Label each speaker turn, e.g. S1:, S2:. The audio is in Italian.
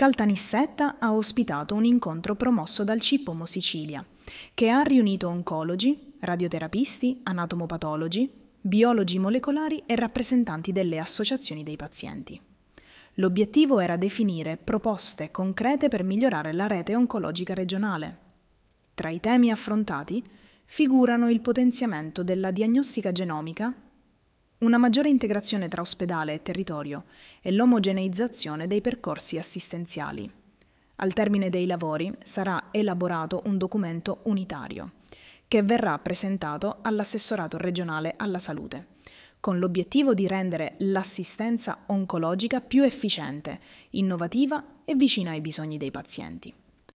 S1: Caltanissetta ha ospitato un incontro promosso dal CIPOMO Sicilia, che ha riunito oncologi, radioterapisti, anatomopatologi, biologi molecolari e rappresentanti delle associazioni dei pazienti. L'obiettivo era definire proposte concrete per migliorare la rete oncologica regionale. Tra i temi affrontati figurano il potenziamento della diagnostica genomica, una maggiore integrazione tra ospedale e territorio e l'omogeneizzazione dei percorsi assistenziali. Al termine dei lavori sarà elaborato un documento unitario che verrà presentato all'assessorato regionale alla salute, con l'obiettivo di rendere l'assistenza oncologica più efficiente, innovativa e vicina ai bisogni dei pazienti.